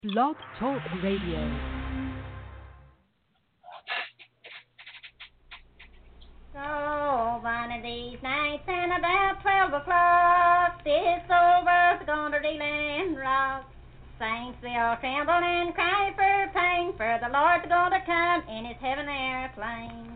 Blog Talk Radio. So one of these nights and about 12 o'clock, this old world's gonna reel and rock. Saints will tremble and cry for pain, for the Lord's gonna come in his heaven airplane.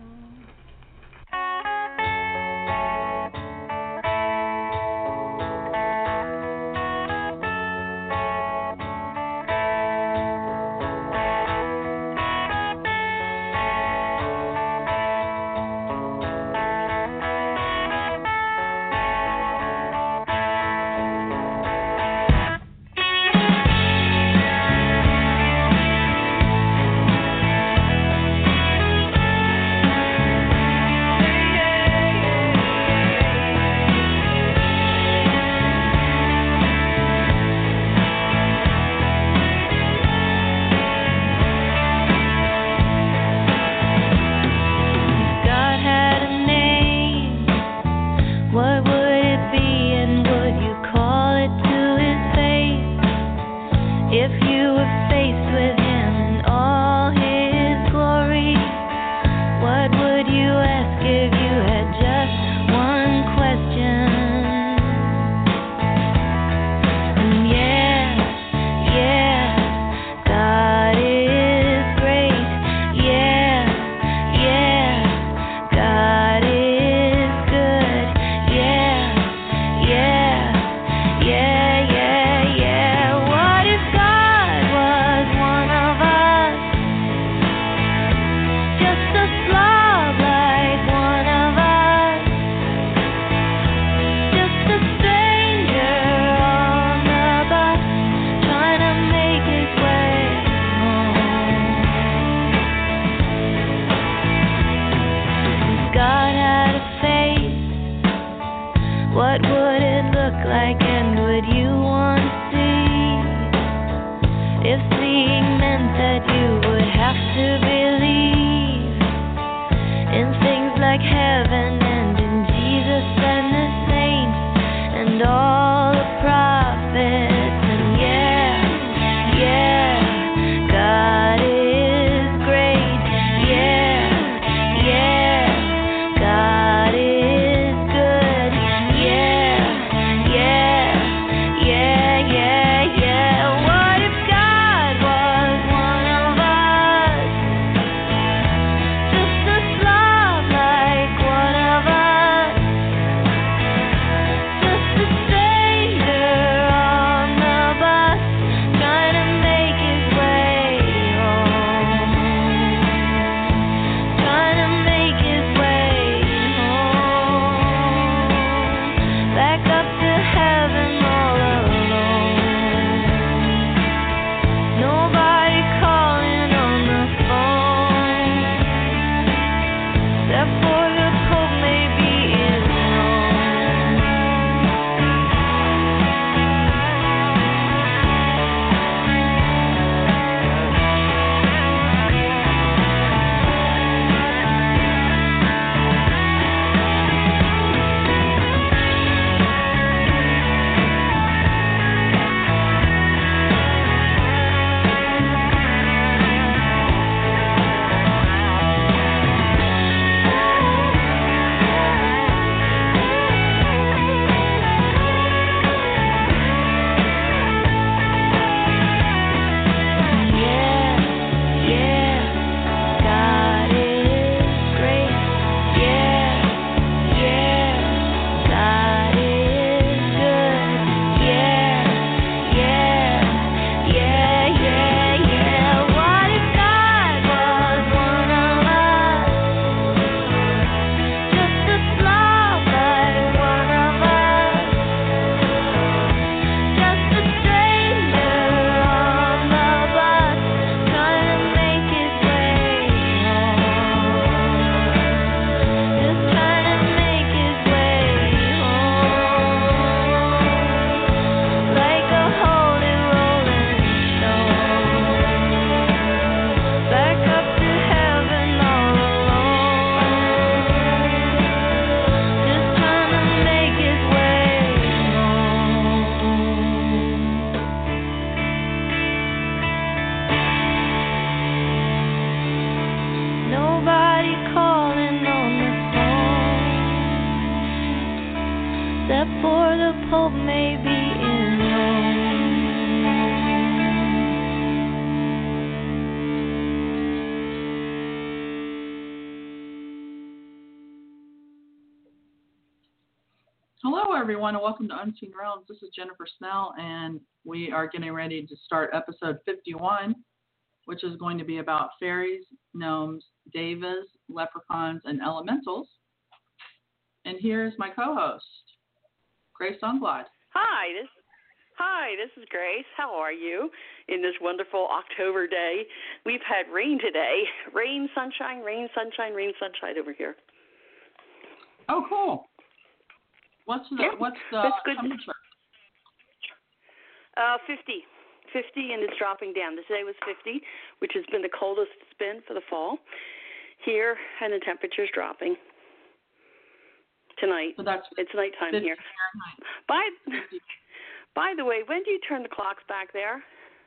the Pope may be in Rome. Hello, everyone, and welcome to Unseen Realms. This is Jennifer Snell, and we are getting ready to start episode 51, which is going to be about fairies, gnomes, devas, leprechauns, and elementals. And here's my co-host, Grace Unglad. Hi, this is Grace. How are you in this wonderful October day? We've had rain today. Rain, sunshine over here. Oh, cool. What's the temperature? 50, and it's dropping down. Today was 50, which has been the coldest it's been for the fall here, and the temperature's dropping tonight. So it's nighttime here. By the way, when do you turn the clocks back there?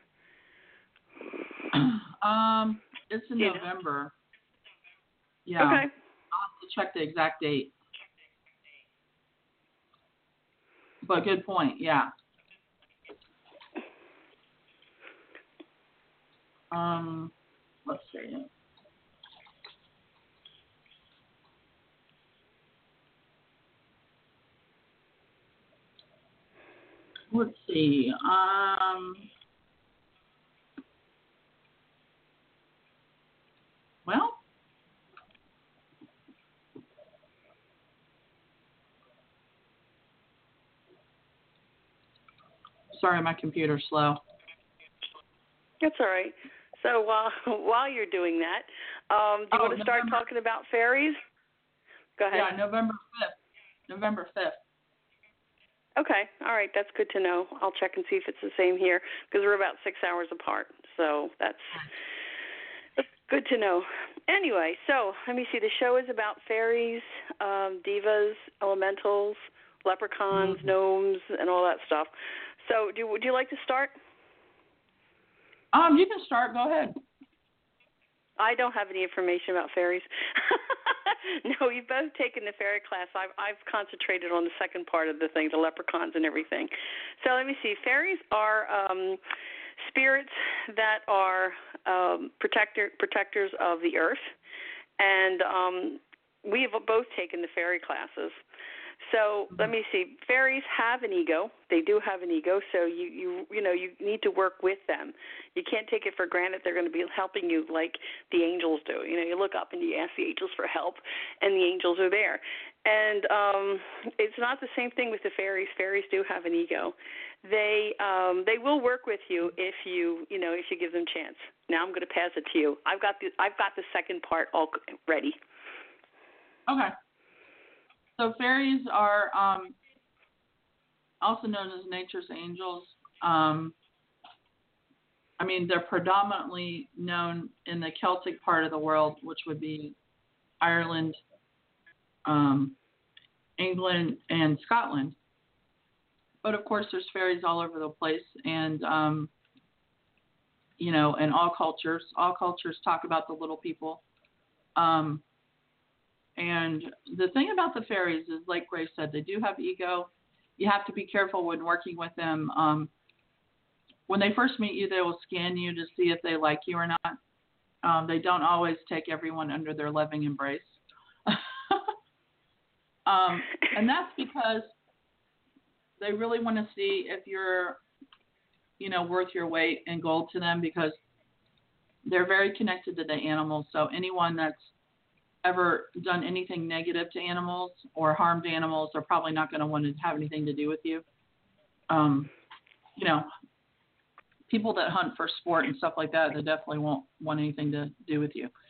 It's in November. Yeah. Okay. I'll have to check the exact date. But good point, yeah. Let's see. Well, sorry, my computer's slow. That's all right. So while you're doing that, do you want to start talking about fairies? Go ahead. Yeah, November 5th. Okay, all right, that's good to know. I'll check and see if it's the same here because we're about 6 hours apart. So that's good to know. Anyway, so let me see. The show is about fairies, divas, elementals, leprechauns, gnomes, and all that stuff. So would you like to start? You can start. Go ahead. I don't have any information about fairies. No, you've both taken the fairy class. I've concentrated on the second part of the thing, the leprechauns and everything. So let me see. Fairies are spirits that are protectors of the earth, and we have both taken the fairy classes. So let me see. Fairies have an ego. They do have an ego. So you need to work with them. You can't take it for granted they're going to be helping you like the angels do. You look up and you ask the angels for help, and the angels are there. And it's not the same thing with the fairies. Fairies do have an ego. They will work with you if you give them a chance. Now I'm going to pass it to you. I've got the second part all ready. Okay. So fairies are also known as nature's angels. They're predominantly known in the Celtic part of the world, which would be Ireland, England, and Scotland. But of course, there's fairies all over the place, and in all cultures talk about the little people. And the thing about the fairies is, like Grace said, they do have ego. You have to be careful when working with them. When they first meet you, they will scan you to see if they like you or not. They don't always take everyone under their loving embrace. And that's because they really want to see if you're, worth your weight in gold to them, because they're very connected to the animals. So anyone that's ever done anything negative to animals or harmed animals are probably not going to want to have anything to do with you. People that hunt for sport and stuff like that, they definitely won't want anything to do with you.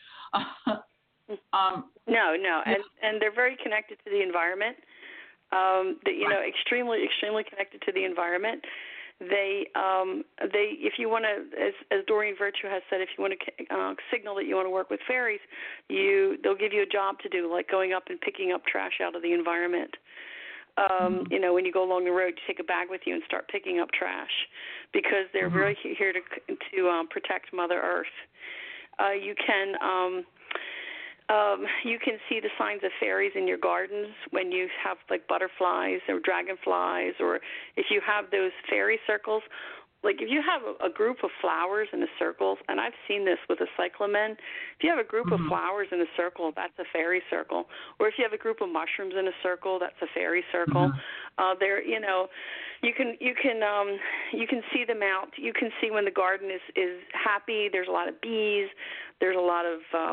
No, and they're very connected to the environment. Extremely, extremely connected to the environment. They, if you want to, as Doreen Virtue has said, if you want to signal that you want to work with fairies, they'll give you a job to do, like going up and picking up trash out of the environment. When you go along the road, you take a bag with you and start picking up trash, because they're really here to protect Mother Earth. You can You can see the signs of fairies in your gardens when you have like butterflies or dragonflies, or if you have those fairy circles. Like if you have a group of flowers in a circle, and I've seen this with a cyclamen, if you have a group of flowers in a circle, that's a fairy circle. Or if you have a group of mushrooms in a circle, that's a fairy circle. There, you know, you can see them out. You can see when the garden is happy. There's a lot of bees. There's a lot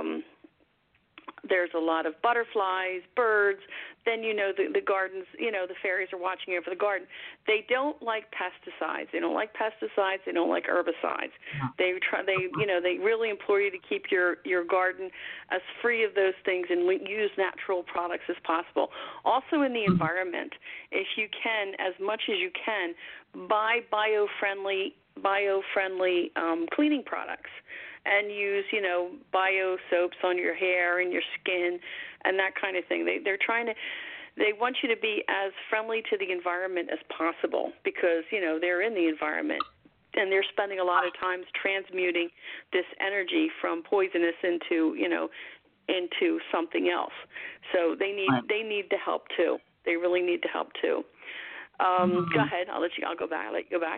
of butterflies, birds. Then you know the gardens, you know, the fairies are watching over the garden. They don't like pesticides. They don't like pesticides. They don't like herbicides. They really implore you to keep your garden as free of those things and use natural products as possible. Also in the environment, if you can, as much as you can, buy bio-friendly cleaning products. And use, you know, bio soaps on your hair and your skin and that kind of thing. They want you to be as friendly to the environment as possible because, you know, they're in the environment and they're spending a lot of times transmuting this energy from poisonous into something else. So they need the help too. They really need the help too. Go ahead. I'll let you go back.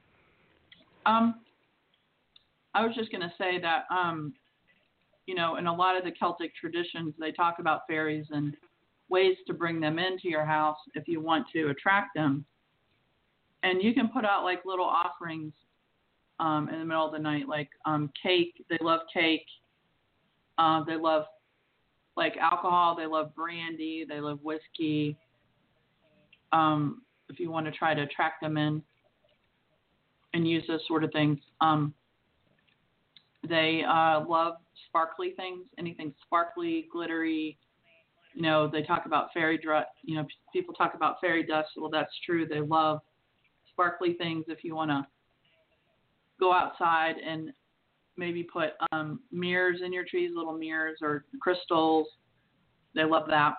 I was just going to say that, you know, in a lot of the Celtic traditions, they talk about fairies and ways to bring them into your house if you want to attract them. And you can put out like little offerings in the middle of the night, like cake. They love cake. They love like alcohol. They love brandy. They love whiskey. If you want to try to attract them in and use those sort of things. They love sparkly things, anything sparkly, glittery. You know, they talk about fairy dust. You know, people talk about fairy dust. Well, that's true. They love sparkly things. If you want to go outside and maybe put mirrors in your trees, little mirrors or crystals, they love that.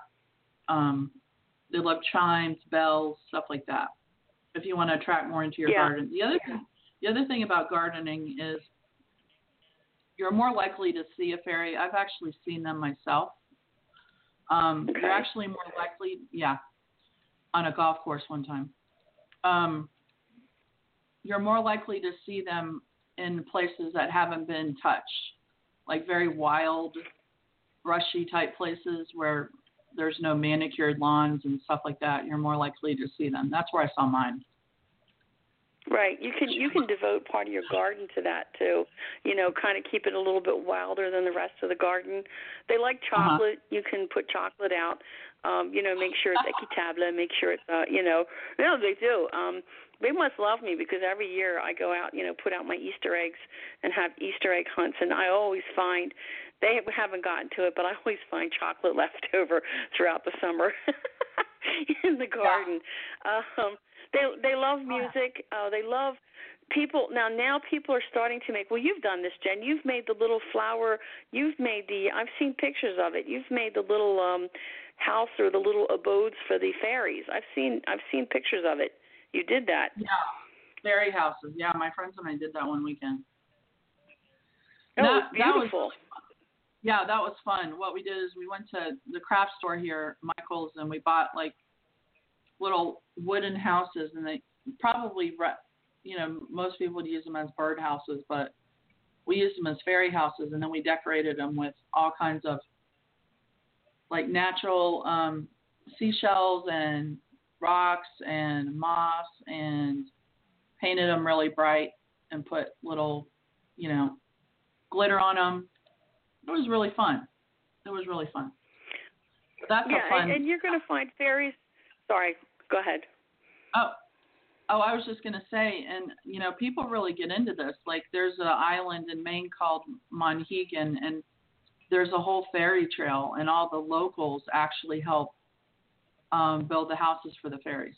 They love chimes, bells, stuff like that. If you want to attract more into your garden. The other thing about gardening is you're more likely to see a fairy. I've actually seen them myself. You're actually more likely, on a golf course one time. You're more likely to see them in places that haven't been touched, like very wild, brushy type places where there's no manicured lawns and stuff like that. You're more likely to see them. That's where I saw mine. Right. You can devote part of your garden to that too. You know, kind of keep it a little bit wilder than the rest of the garden. They like chocolate. You can put chocolate out. You know, make sure it's equitable. Make sure it's No, they do. They must love me because every year I go out, you know, put out my Easter eggs and have Easter egg hunts, and I always find they haven't gotten to it, but I always find chocolate left over throughout the summer in the garden. They love music. They love people. Now people are starting to make. Well, you've done this, Jen. You've made the little flower. I've seen pictures of it. You've made the little house or the little abodes for the fairies. I've seen pictures of it. You did that. Yeah, fairy houses. Yeah, my friends and I did that one weekend. Oh, beautiful. That was really fun. Yeah, that was fun. What we did is we went to the craft store here, Michael's, and we bought like little wooden houses, and they probably, you know, most people would use them as bird houses, but we used them as fairy houses, and then we decorated them with all kinds of like natural seashells and rocks and moss, and painted them really bright and put little, you know, glitter on them. It was really fun. But that's a fun. And you're going to find fairies. Sorry, go ahead. Oh, I was just going to say, and, you know, people really get into this. Like, there's an island in Maine called Monhegan, and there's a whole fairy trail, and all the locals actually help build the houses for the fairies.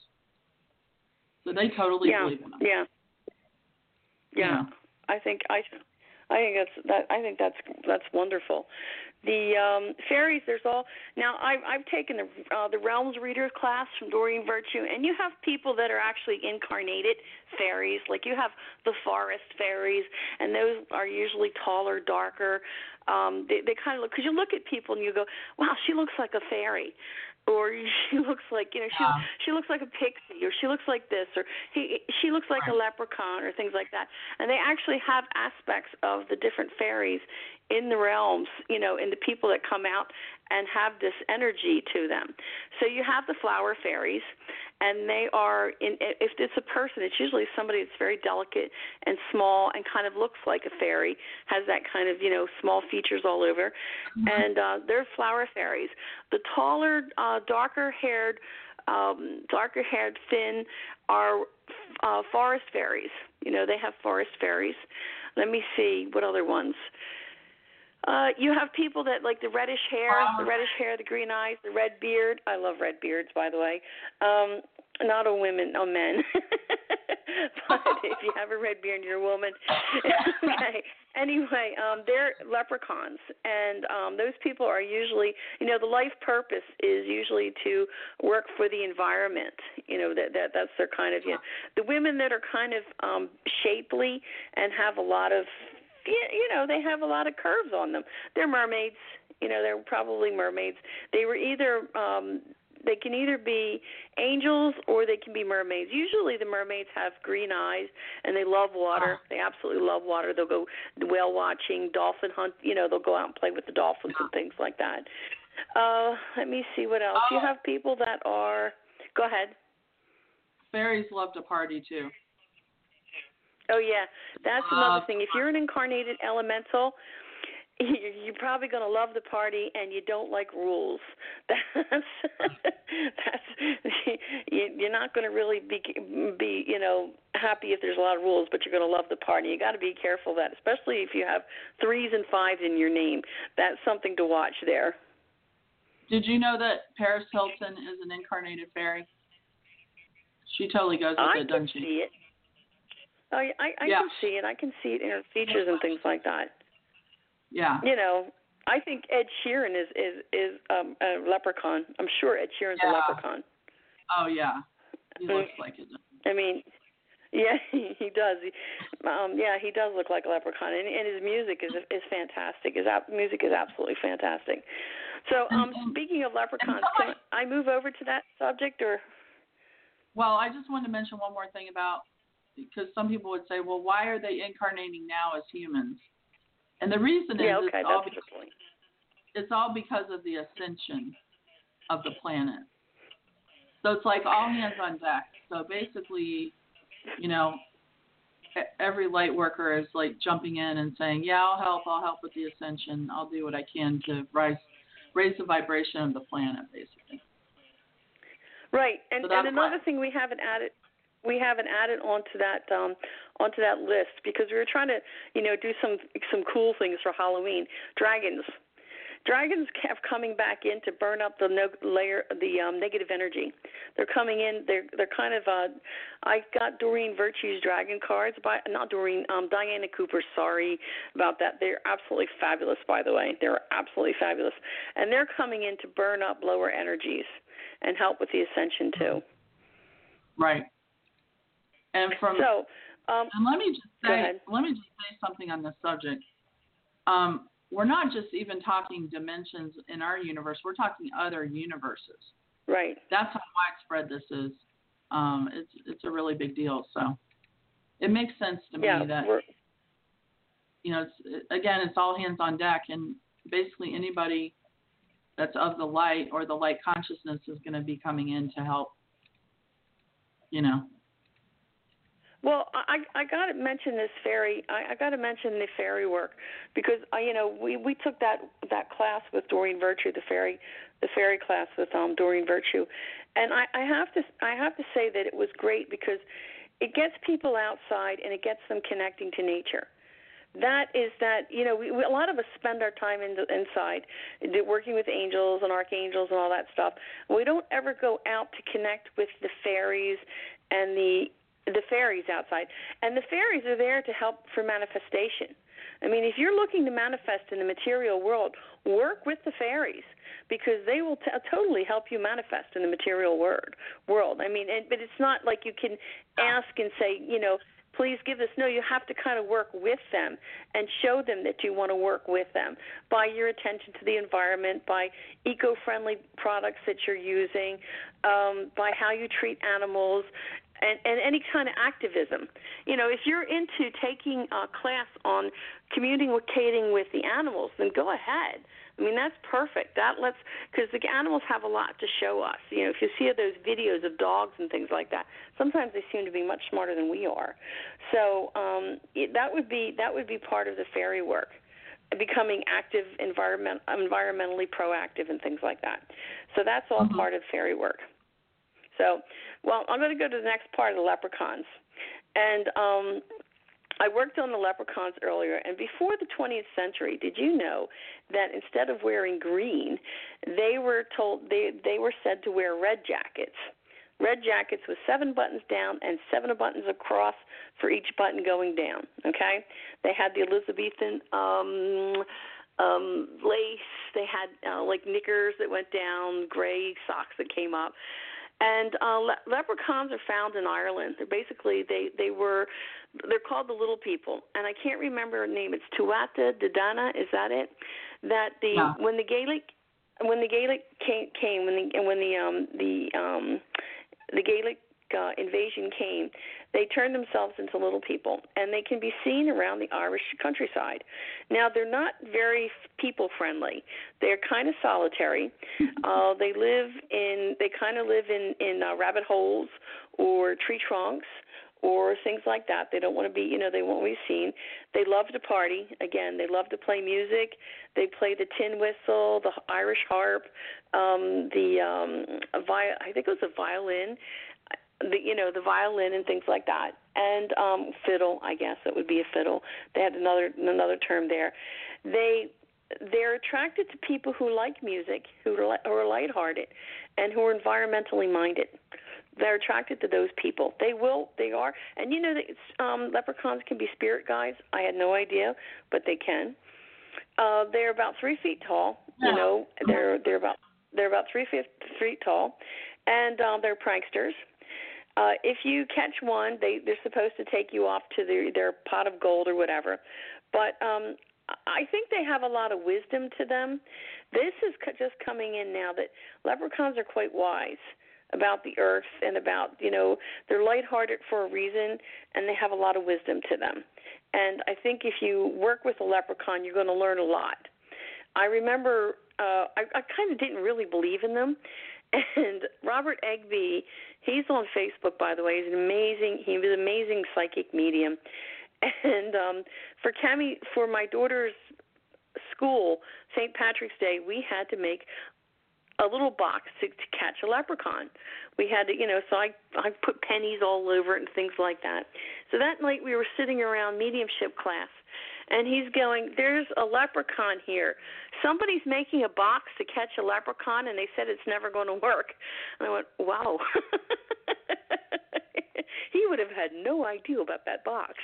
So they totally believe in them. Yeah. I think I think that's wonderful. The fairies, there's all now. I've taken the Realms Readers class from Doreen Virtue, and you have people that are actually incarnated fairies. Like you have the forest fairies, and those are usually taller, darker. They kind of look, because you look at people and you go, wow, she looks like a fairy. Or she looks like, she looks like a pixie, or she looks like this, or she looks like a leprechaun, or things like that. And they actually have aspects of the different fairies in the realms, in the people that come out and have this energy to them. So you have the flower fairies, and they are, if it's a person, it's usually somebody that's very delicate and small and kind of looks like a fairy, has that kind of, small features all over. Mm-hmm. And they're flower fairies. The taller, darker-haired, thin are forest fairies. They have forest fairies. Let me see, what other ones? You have people that like the reddish hair, the green eyes, the red beard. I love red beards, by the way. Not a women, a men. But if you have a red beard, you're a woman. Okay. Anyway, they're leprechauns, and those people are usually, the life purpose is usually to work for the environment. That's their kind of, the women that are kind of shapely and have a lot of, they have a lot of curves on them. They're mermaids. They're probably mermaids. They were either they can either be angels or they can be mermaids. Usually the mermaids have green eyes and they love water. They absolutely love water. They'll go whale watching, dolphin hunt. They'll go out and play with the dolphins and things like that. Let me see what else. You have people that are. Go ahead. Fairies love to party too. Oh, yeah. That's another thing. If you're an incarnated elemental, you're probably going to love the party, and you don't like rules. You're not going to really be happy if there's a lot of rules, but you're going to love the party. You got to be careful of that, especially if you have 3s and 5s in your name. That's something to watch there. Did you know that Paris Hilton is an incarnated fairy? She totally goes with it, doesn't she? I can see it. I can see it. I can see it in her features and things like that. Yeah. I think Ed Sheeran is a leprechaun. I'm sure Ed Sheeran's a leprechaun. Oh, yeah. He looks like it. I mean, yeah, he does. He does look like a leprechaun, and his music is fantastic. His music is absolutely fantastic. So, speaking of leprechauns, can I move over to that subject, or? Well, I just wanted to mention one more thing because some people would say, well, why are they incarnating now as humans? And the reason is it's all because of the ascension of the planet. So it's like all hands on deck. So basically, every light worker is like jumping in and saying, yeah, I'll help with the ascension. I'll do what I can to raise the vibration of the planet, basically. Right. And another thing we haven't added onto that list, because we were trying to, do some cool things for Halloween. Dragons kept coming back in to burn up the negative energy. They're coming in. They're kind of. I got Doreen Virtue's dragon cards, not Doreen. Diana Cooper. Sorry about that. They're absolutely fabulous, by the way. They're absolutely fabulous, and they're coming in to burn up lower energies and help with the ascension too. Right. And and let me just say something on this subject. We're not just even talking dimensions in our universe. We're talking other universes. Right. That's how widespread this is. It's a really big deal. So it makes sense to me that it's all hands on deck, and basically anybody that's of the light or the light consciousness is going to be coming in to help. Well, I got to mention this fairy. I got to mention the fairy work, because we took that class with Doreen Virtue, the fairy class with Doreen Virtue, and I have to say that it was great, because it gets people outside and it gets them connecting to nature. A lot of us spend our time inside working with angels and archangels and all that stuff. We don't ever go out to connect with the fairies and the fairies outside. And the fairies are there to help for manifestation. I mean, if you're looking to manifest in the material world, work with the fairies because they will totally help you manifest in the material world. I mean, but it's not like you can ask and say, please give this. No, you have to kind of work with them and show them that you want to work with them by your attention to the environment, by eco-friendly products that you're using, by how you treat animals, and any kind of activism. If you're into taking a class on communicating with the animals, then go ahead. I mean, that's perfect. Because the animals have a lot to show us. If you see those videos of dogs and things like that, sometimes they seem to be much smarter than we are. So that would be part of the fairy work, becoming active, environmentally proactive, and things like that. So that's all part of fairy work. So, I'm going to go to the next part of the leprechauns. And I worked on the leprechauns earlier, and before the 20th century, did you know that instead of wearing green, they were said to wear red jackets? Red jackets with 7 buttons down and 7 buttons across for each button going down, okay? They had the Elizabethan lace. They had like knickers that went down, gray socks that came up. And leprechauns are found in Ireland. They're basically they're called the little people, and I can't remember her name. It's Tuatha De Danann, is that it? That when the Gaelic came, the Gaelic invasion came, they turned themselves into little people, and they can be seen around the Irish countryside. Now, they're not very people-friendly. They're kind of solitary. They kind of live in rabbit holes or tree trunks or things like that. They don't want to be, they won't be seen. They love to party. Again, they love to play music. They play the tin whistle, the Irish harp, I think it was a violin. The violin and things like that, and fiddle. I guess it would be a fiddle. They had another term there. They're attracted to people who like music, who are lighthearted, and who are environmentally minded. They're attracted to those people. They are, and leprechauns can be spirit guides. I had no idea, but they can. They're about 3 feet tall. They're about 3 feet tall, and they're pranksters. If you catch one, they're supposed to take you off to their pot of gold or whatever. But I think they have a lot of wisdom to them. This is just coming in now that leprechauns are quite wise about the earth and about, they're lighthearted for a reason, and they have a lot of wisdom to them. And I think if you work with a leprechaun, you're going to learn a lot. I remember I kind of didn't really believe in them. And Robert Egby, he's on Facebook, by the way. He was an amazing psychic medium. And for my daughter's school, St. Patrick's Day, we had to make a little box to catch a leprechaun. We had to, so I put pennies all over it and things like that. So that night we were sitting around mediumship class, and he's going, there's a leprechaun here. Somebody's making a box to catch a leprechaun, and they said it's never going to work. And I went, wow. He would have had no idea about that box.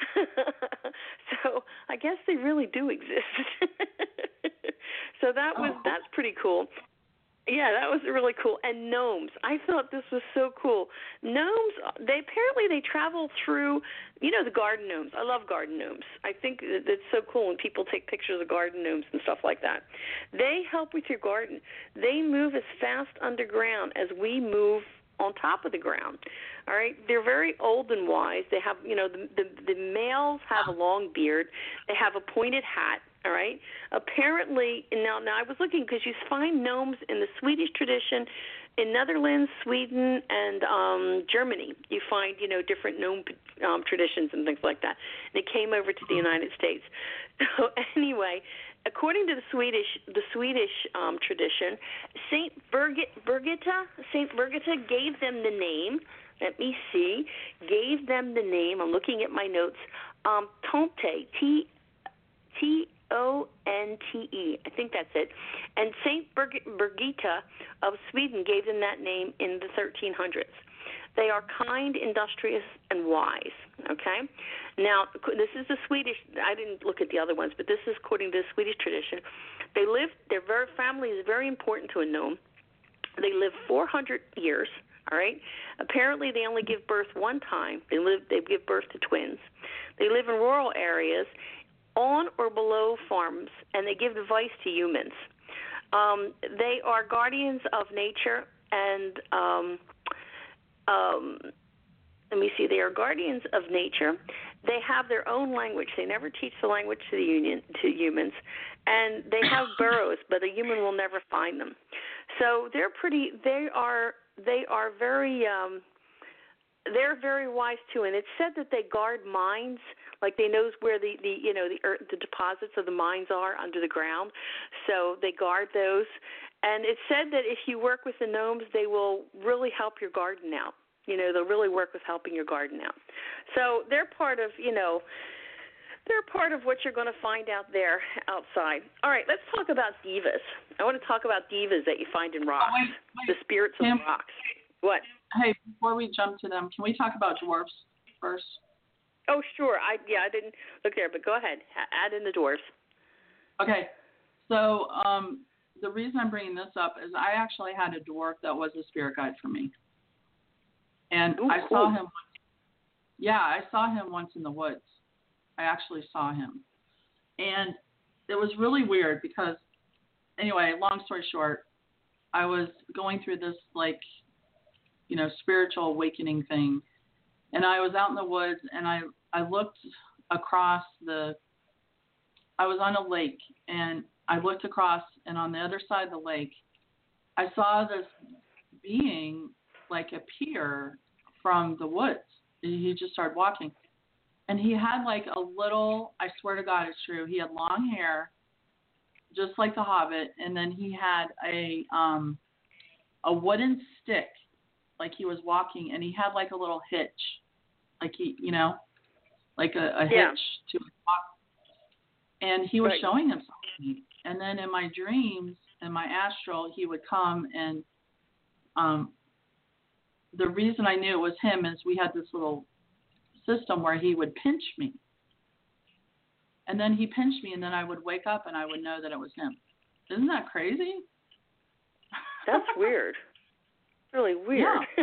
So I guess they really do exist. So that's pretty cool. Yeah, that was really cool. And gnomes. I thought this was so cool. Gnomes, they travel through, the garden gnomes. I love garden gnomes. I think it's so cool when people take pictures of garden gnomes and stuff like that. They help with your garden. They move as fast underground as we move on top of the ground. All right, they're very old and wise. They have, the males have a long beard. They have a pointed hat. All right. Apparently, now I was looking because you find gnomes in the Swedish tradition, in Netherlands, Sweden, and Germany. You find different gnome traditions and things like that. And it came over to the United States. So anyway, according to the Swedish tradition, Saint Birgitta gave them the name. Let me see. Gave them the name. I'm looking at my notes. Tomte. T-O-N-T-E. I think that's it. And Saint Birgitta of Sweden gave them that name in the 1300s. They are kind, industrious, and wise. Okay? Now, this is the Swedish, I didn't look at the other ones, but this is according to the Swedish tradition. Their family is very important to a gnome. They live 400 years, all right? Apparently, they only give birth one time. They give birth to twins. They live in rural areas, on or below farms, and they give advice to humans. They are guardians of nature, and let me see. They are guardians of nature. They have their own language. They never teach the language to humans, and they have burrows, but a human will never find them. So they're pretty. They are very. They're very wise too, and it's said that they guard mines, like they knows where the earth, the deposits of the mines are under the ground, so they guard those. And it's said that if you work with the gnomes, they will really help your garden out. They'll really work with helping your garden out. So they're part of what you're going to find out there outside. All right, let's talk about divas. I want to talk about divas that you find in rocks, the spirits of rocks. What? Hey, before we jump to them, can we talk about dwarfs first? Oh, sure. I didn't look there, but go ahead. Add in the dwarfs. Okay. So the reason I'm bringing this up is I actually had a dwarf that was a spirit guide for me. And Ooh, I cool. saw him. Yeah, I saw him once in the woods. I actually saw him. And it was really weird because, anyway, long story short, I was going through this, spiritual awakening thing. And I was out in the woods, and I looked across I was on a lake, and I looked across, and on the other side of the lake, I saw this being, appear from the woods. He just started walking. And he had, a little, I swear to God it's true, he had long hair, just like the Hobbit, and then he had a wooden stick, like he was walking, and he had a little hitch, a hitch to his walk. And he was showing himself to me. And then in my dreams, in my astral, he would come, and the reason I knew it was him is we had this little system where he would pinch me. And then he pinched me, and then I would wake up, and I would know that it was him. Isn't that crazy? That's weird. Really weird. Yeah.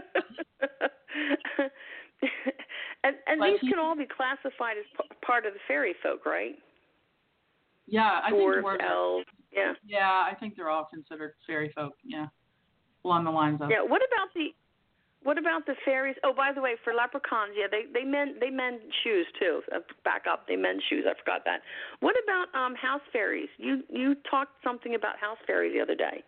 and these can all be classified as part of the fairy folk, right? Yeah, I Dwarves, think elves. Yeah. Yeah, I think they're all considered fairy folk. Yeah, along the lines of. Yeah. What about the fairies? Oh, by the way, for leprechauns, yeah, they mend shoes too. Back up, they mend shoes. I forgot that. What about house fairies? You talked something about house fairies the other day.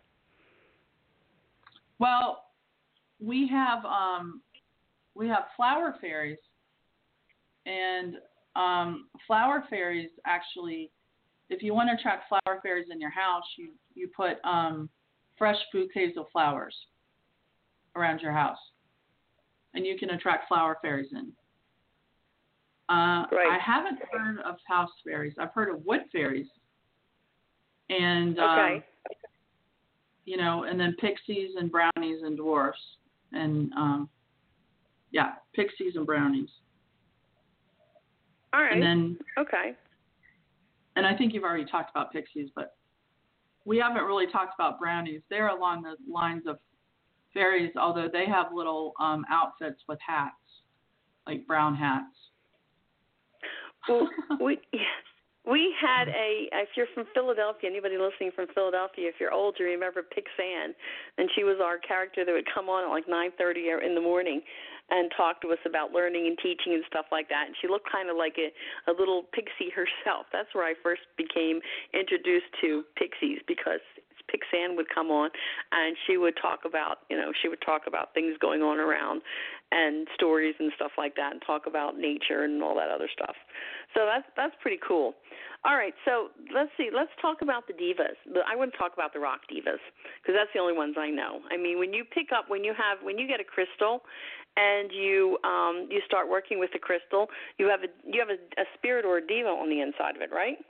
Well, we have flower fairies, and flower fairies actually, if you want to attract flower fairies in your house, you put fresh bouquets of flowers around your house, and you can attract flower fairies in. Right. I haven't heard of house fairies. I've heard of wood fairies, and okay. And then pixies and brownies and dwarfs, and pixies and brownies. All right. And then okay. And I think you've already talked about pixies, but we haven't really talked about brownies. They're along the lines of fairies, although they have little outfits with hats, like brown hats. Well, we had if you're from Philadelphia, anybody listening from Philadelphia, if you're old, you remember Pixanne, and she was our character that would come on at 9:30 in the morning and talk to us about learning and teaching and stuff like that. And she looked kind of like a little pixie herself. That's where I first became introduced to pixies, because Pixanne would come on and she would talk about, things going on around and stories and stuff like that, and talk about nature and all that other stuff. So that's pretty cool. All right, so let's see. Let's talk about the divas. I want to talk about the rock divas, because that's the only ones I know. I mean, when you get a crystal and you start working with the crystal, you have a spirit or a diva on the inside of it, right?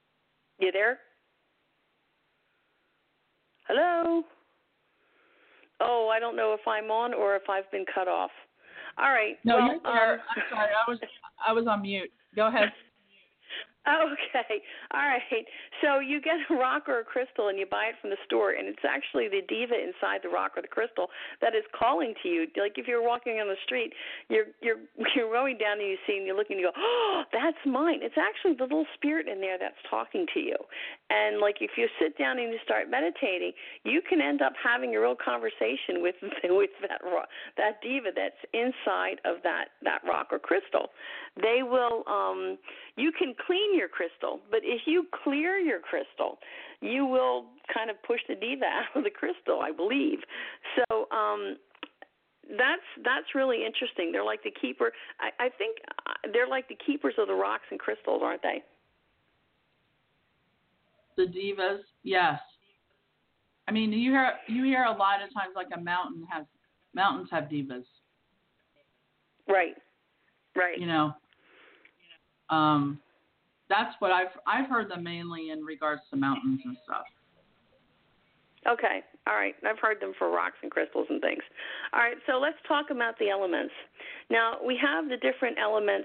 You there? Hello? Oh, I don't know if I'm on or if I've been cut off. All right. No, well, you're there. I'm sorry. I was on mute. Go ahead. Okay. All right. So you get a rock or a crystal and you buy it from the store, and it's actually the diva inside the rock or the crystal that is calling to you. Like if you're walking on the street, you're going down and you see and you're looking and you go, oh, that's mine. It's actually the little spirit in there that's talking to you. And like if you sit down and you start meditating, you can end up having a real conversation with that diva that's inside of that rock or crystal. They will you can clean your crystal, but if you clear your crystal, you will kind of push the diva out of the crystal, I believe. So that's really interesting. They're like the keeper. I think they're like the keepers of the rocks and crystals, aren't they? The divas, yes. I mean, you hear a lot of times like mountains have divas. Right. You know. That's what I've heard them mainly in regards to mountains and stuff. Okay. All right. I've heard them for rocks and crystals and things. All right. So let's talk about the elements. Now, we have the different elements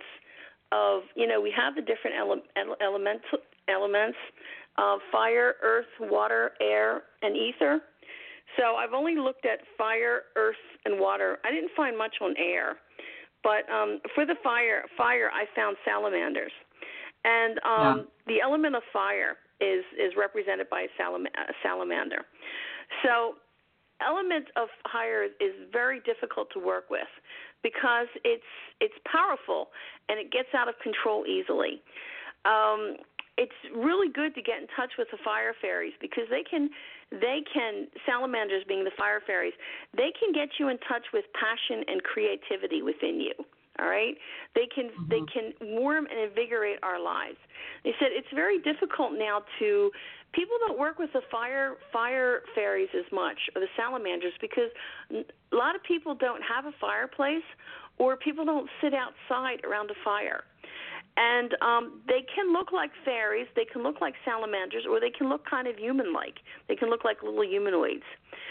elements of fire, earth, water, air, and ether. So I've only looked at fire, earth, and water. I didn't find much on air. But for the fire, I found salamanders. And the element of fire is represented by a salamander. So element of fire is very difficult to work with because it's powerful and it gets out of control easily. It's really good to get in touch with the fire fairies because they can salamanders being the fire fairies, they can get you in touch with passion and creativity within you. All right, they can warm and invigorate our lives. They said it's very difficult now to people don't work with the fire fairies as much or the salamanders because a lot of people don't have a fireplace or people don't sit outside around a fire. And they can look like fairies, they can look like salamanders, or they can look kind of human-like. They can look like little humanoids.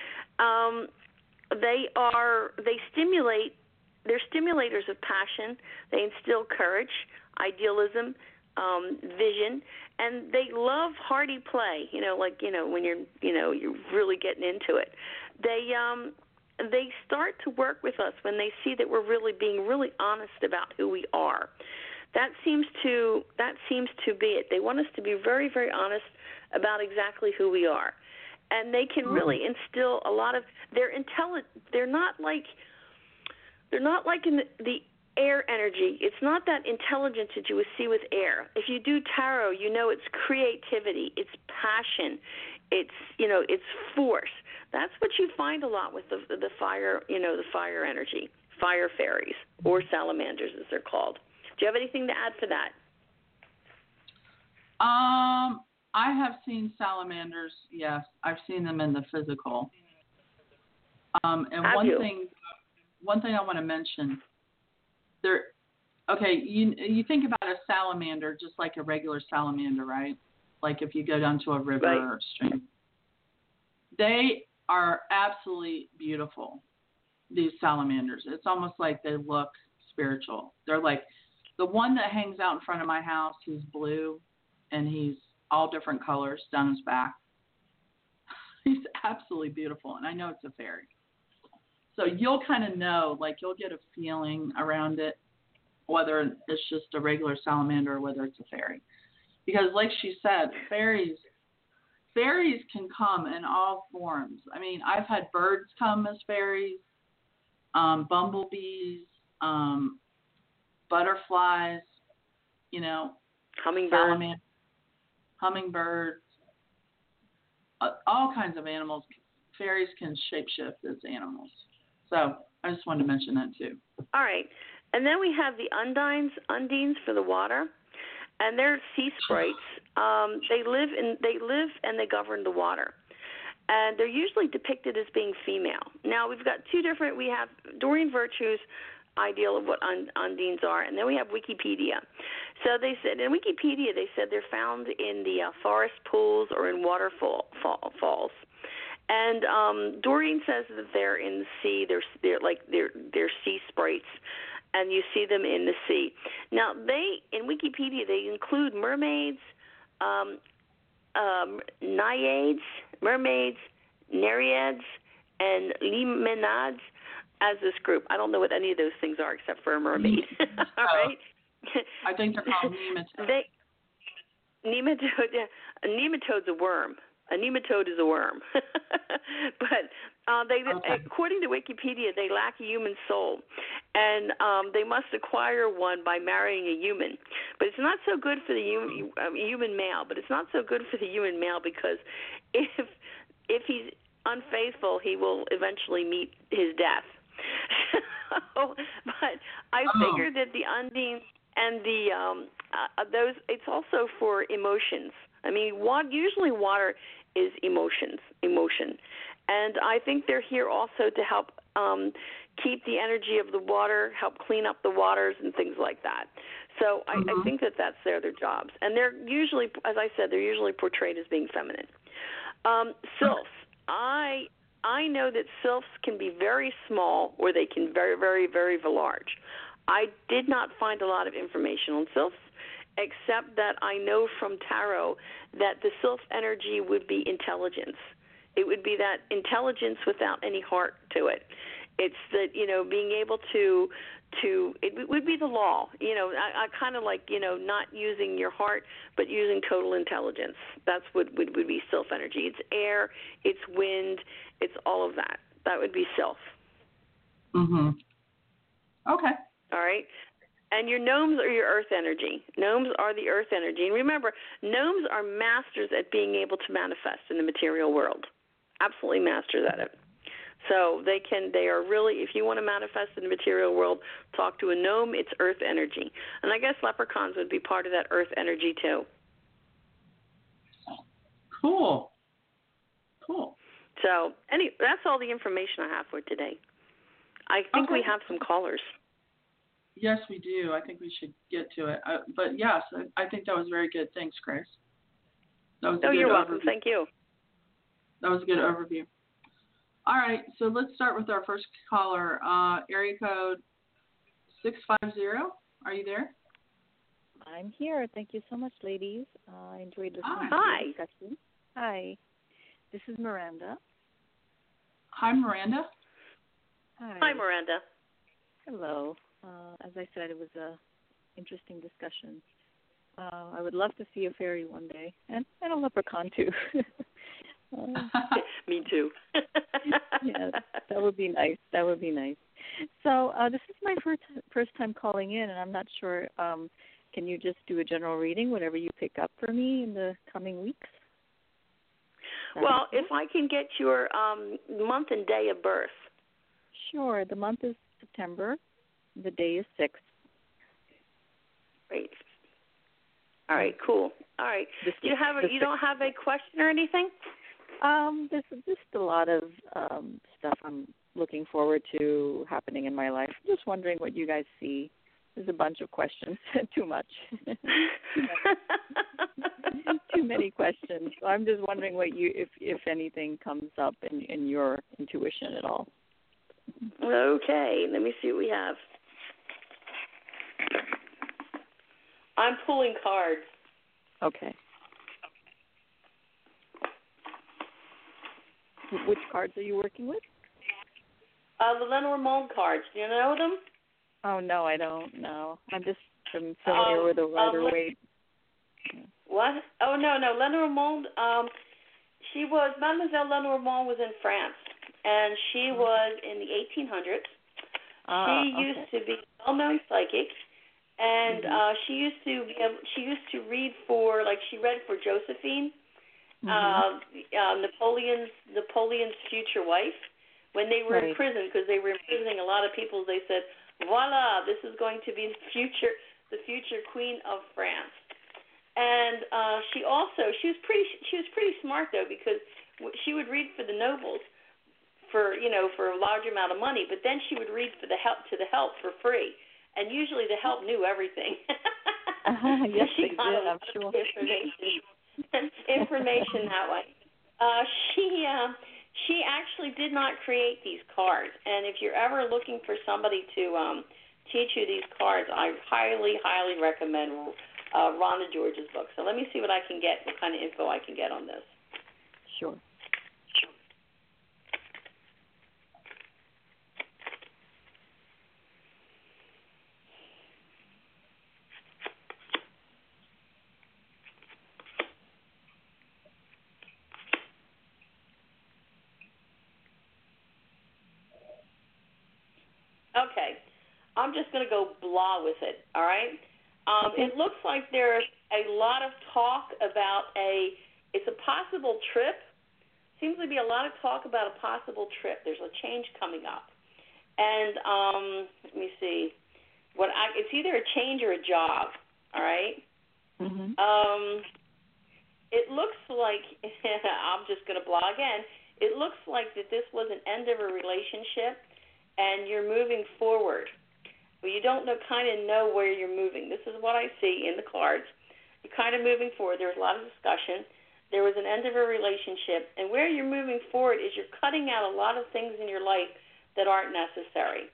They're stimulators of passion. They instill courage, idealism, vision, and they love hearty play. When you're really getting into it. They start to work with us when they see that we're really being really honest about who we are. That seems to be it. They want us to be very, very honest about exactly who we are, and they can really instill a lot of. They're intelligent. They're not like in the air energy. It's not that intelligence that you would see with air. If you do tarot, you know it's creativity, it's passion, it's force. That's what you find a lot with the fire, the fire energy, fire fairies or salamanders as they're called. Do you have anything to add to that? I have seen salamanders. Yes, I've seen them in the physical. And one thing I want to mention, you think about a salamander just like a regular salamander, right? Like if you go down to a river or stream. They are absolutely beautiful, these salamanders. It's almost like they look spiritual. They're like the one that hangs out in front of my house, he's blue, and he's all different colors down his back. He's absolutely beautiful, and I know it's a fairy. So you'll kind of know, like you'll get a feeling around it, whether it's just a regular salamander or whether it's a fairy. Because like she said, fairies can come in all forms. I mean, I've had birds come as fairies, bumblebees, butterflies, hummingbirds, all kinds of animals. Fairies can shapeshift as animals. So I just wanted to mention that too. All right. And then we have the undines for the water, and they're sea sprites. They live and they govern the water. And they're usually depicted as being female. Now, we've got two different, we have Doreen Virtue's ideal of what undines are, and then we have Wikipedia. So they said, in Wikipedia, they said they're found in the forest pools or in waterfalls. And Doreen says that they're in the sea. They're sea sprites, and you see them in the sea. Now, in Wikipedia they include mermaids, naiads, mermaids, nereids, and limonades as this group. I don't know what any of those things are except for a mermaid. All right. I think they're called nematodes. A nematode's a worm. A nematode is a worm. But according to Wikipedia, they lack a human soul, and they must acquire one by marrying a human. But it's not so good for the human male. But it's not so good for the human male because if he's unfaithful, he will eventually meet his death. But I figured that the undines and the those, it's also for emotions. I mean, usually water is emotion, and I think they're here also to help keep the energy of the water, help clean up the waters and things like that. So I think that that's their jobs, and they're usually, as I said, they're usually portrayed as being feminine. Sylphs, I know that sylphs can be very small or they can very, very, very large. I did not find a lot of information on sylphs, except that I know from tarot that the sylph energy would be intelligence. It would be that intelligence without any heart to it. It's that, being able to it would be the law. I kind of like, not using your heart, but using total intelligence. That's what would be sylph energy. It's air, it's wind, it's all of that. That would be sylph. Okay. All right. And your gnomes are your earth energy. Gnomes are the earth energy. And remember, gnomes are masters at being able to manifest in the material world. Absolutely masters at it. So they are really, if you want to manifest in the material world, talk to a gnome, it's earth energy. And I guess leprechauns would be part of that earth energy too. Cool. So that's all the information I have for today. I think we have some callers. Yes, we do. I think we should get to it. But yes, I think that was very good. Thanks, Grace. That was a good you're overview. Welcome. Thank you. That was a good overview. All right, so let's start with our first caller, area code 650. Are you there? I'm here. Thank you so much, ladies. I enjoyed listening to the discussion. Hi. This is Miranda. Hi, Miranda. Hi, Miranda. Hello. As I said, it was an interesting discussion. I would love to see a fairy one day, and a leprechaun too. Me too. Yeah, that would be nice. So this is my first time calling in, and I'm not sure. Can you just do a general reading, whatever you pick up for me in the coming weeks? Well, if I can get your month and day of birth. Sure. The month is September. The day is 6. Great. All right. Cool. All right. You don't have a question or anything? There's just a lot of stuff I'm looking forward to happening in my life. I'm just wondering what you guys see. There's a bunch of questions. Too much. Too many questions. So I'm just wondering what if anything comes up in your intuition at all. Okay. Let me see what we have. I'm pulling cards. Okay. Which cards are you working with? The Lenormand cards. Do you know them? Oh, no, I don't know. I'm familiar with the Rider-Waite. What? Oh, no. Lenormand, Mademoiselle Lenormand was in France, and she was in the 1800s. She used to be a well-known psychic, and she used to read for, like, she read for Josephine, Napoleon's future wife, when they were in prison, because they were imprisoning a lot of people. They said, voila, this is going to be the future queen of France. And she was pretty smart though, because she would read for the nobles for a large amount of money, but then she would read for the help for free, and usually the help knew everything. Yes, she they got did, a lot I'm sure. of information that way. she actually did not create these cards. And if you're ever looking for somebody to teach you these cards, I highly, highly recommend Rhonda George's book. So let me see what I can get, what kind of info I can get on this. Sure. Okay. I'm just going to go blah with it, all right? It looks like there's a lot of talk about it's a possible trip. Seems to be a lot of talk about a possible trip. There's a change coming up. And let me see. It's either a change or a job, all right? Mm-hmm. It looks like, I'm just going to blah again, it looks like that this was an end of a relationship and you're moving forward. Well, you don't kind of know where you're moving. This is what I see in the cards. You're kind of moving forward. There was a lot of discussion. There was an end of a relationship. And where you're moving forward is you're cutting out a lot of things in your life that aren't necessary.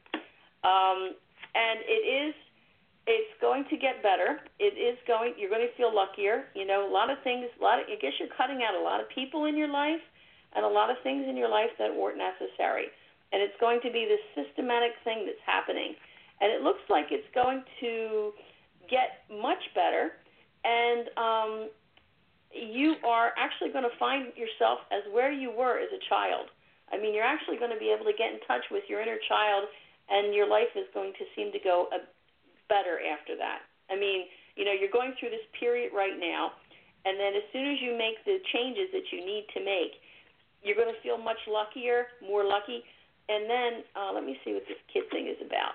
And it's going to get better. You're going to feel luckier. You know, I guess you're cutting out a lot of people in your life and a lot of things in your life that weren't necessary. And it's going to be this systematic thing that's happening. And it looks like it's going to get much better. And you are actually going to find yourself as where you were as a child. I mean, you're actually going to be able to get in touch with your inner child, and your life is going to seem to go better after that. I mean, you know, you're going through this period right now, and then as soon as you make the changes that you need to make, you're going to feel much luckier, more lucky. And then let me see what this kid thing is about.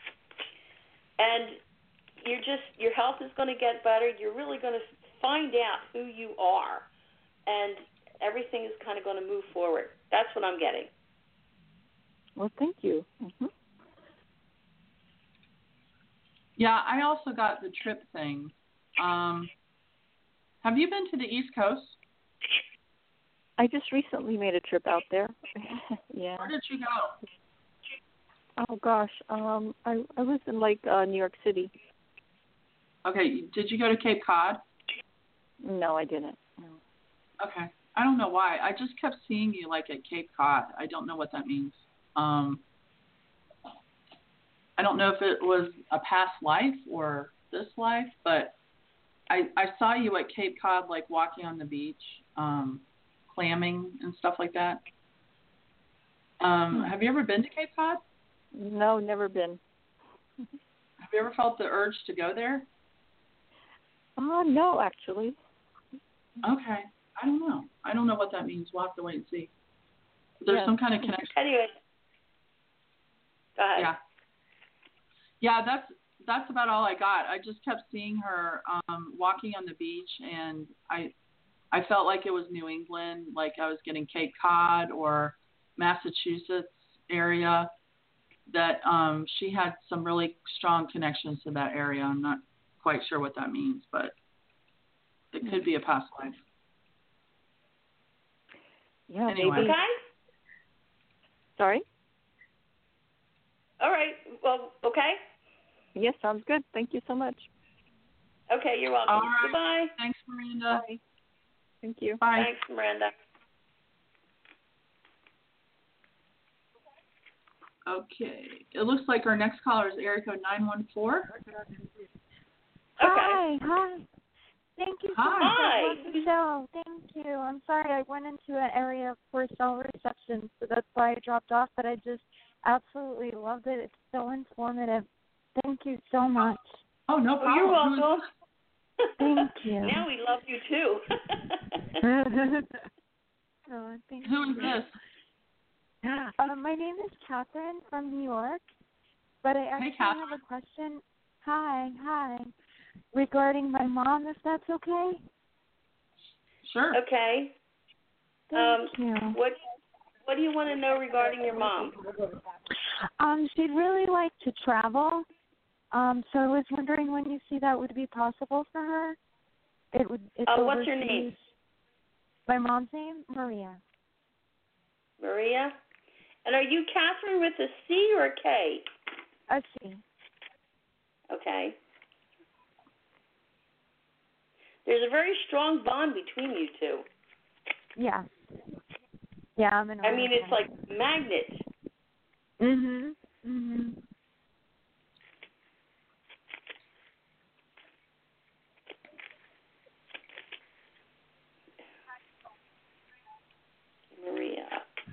And your health is going to get better. You're really going to find out who you are, and everything is kind of going to move forward. That's what I'm getting. Well, thank you. Mm-hmm. Yeah, I also got the trip thing. Have you been to the East Coast? I just recently made a trip out there. Yeah. Where did you go? Oh gosh, I was in New York City. Okay, did you go to Cape Cod? No, I didn't. No. Okay, I don't know why. I just kept seeing you at Cape Cod. I don't know what that means. I don't know if it was a past life or this life, but I saw you at Cape Cod, walking on the beach, clamming and stuff like that. Have you ever been to Cape Cod? No, never been. Have you ever felt the urge to go there? No, actually. Okay. I don't know. I don't know what that means. We'll have to wait and see. There's some kind of connection. Anyway, go ahead. Yeah, that's about all I got. I just kept seeing her walking on the beach, and I felt like it was New England, like I was getting Cape Cod or Massachusetts area, that she had some really strong connections to that area. I'm not quite sure what that means, but it could be a past life. Yeah, anyway. maybe. Okay. Sorry? All right. Well, okay. Yes, sounds good. Thank you so much. Okay, you're welcome. All right. Goodbye. Thanks, Miranda. Bye. Thank you. Bye. Thanks, Miranda. Okay. It looks like our next caller is area code 914. Okay. Hi. Thank you so much. I love the show. Thank you. I'm sorry I went into an area for cell reception, so that's why I dropped off, but I just absolutely loved it. It's so informative. Thank you so much. Oh, no problem. You're welcome. Thank you. Now we love you, too. Oh, thank Who you. is this? My name is Catherine from New York, but I actually have a question. Hi. Regarding my mom, if that's okay? Sure. Okay. Thank you. What do you want to know regarding your mom? She'd really like to travel. So I was wondering when you see that would be possible for her. What's your name? My mom's name, Maria. Maria. And are you Catherine with a C or a K? A C. Okay. There's a very strong bond between you two. Yeah. Yeah, I'm an I mean, it's like magnets. Mhm. Mhm. Maria.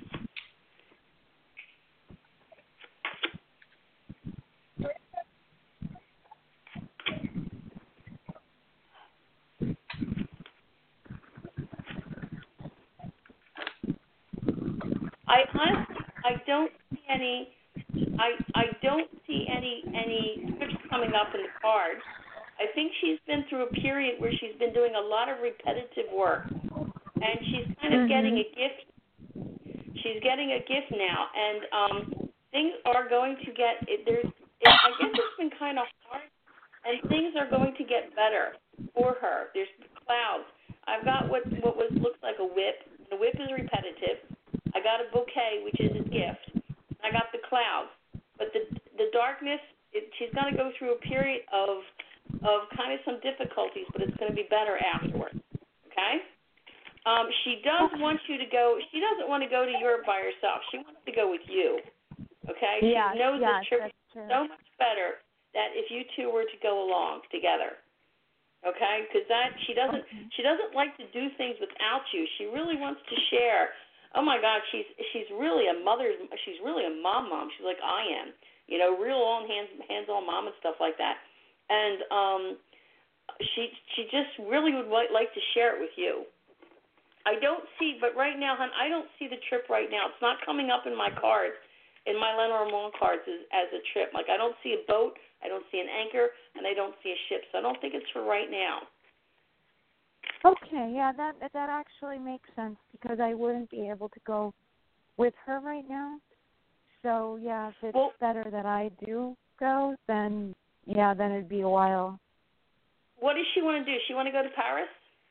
I don't see any. I don't see any trips coming up in the cards. I think she's been through a period where she's been doing a lot of repetitive work, and she's kind of getting a gift. She's getting a gift now, and things are going to get. I guess it's been kind of hard, and things are going to get better for her. There's clouds. I've got what looks like a whip. The whip is repetitive. I got a bouquet, which is a gift. I got the clouds, but the darkness. She's going to go through a period of kind of some difficulties, but it's going to be better afterwards. Okay. She does want you to go. She doesn't want to go to Europe by herself. She wants to go with you. Okay. Yeah, she knows yeah, this trip that's true. so much better that if you two were to go along together. Okay, because she doesn't like to do things without you. She really wants to share. Oh my God, she's really a mother. She's really a mom. She's like I am. You know, real on hands-on mom and stuff like that. And she just really would like to share it with you. I don't see, but right now, hon, I don't see the trip right now. It's not coming up in my cards, in my Lenormand cards as a trip. Like I don't see a boat, I don't see an anchor, and I don't see a ship. So I don't think it's for right now. Okay, yeah, that actually makes sense because I wouldn't be able to go with her right now. So yeah, if it's better that I do go, then it'd be a while. What does she want to do? She want to go to Paris?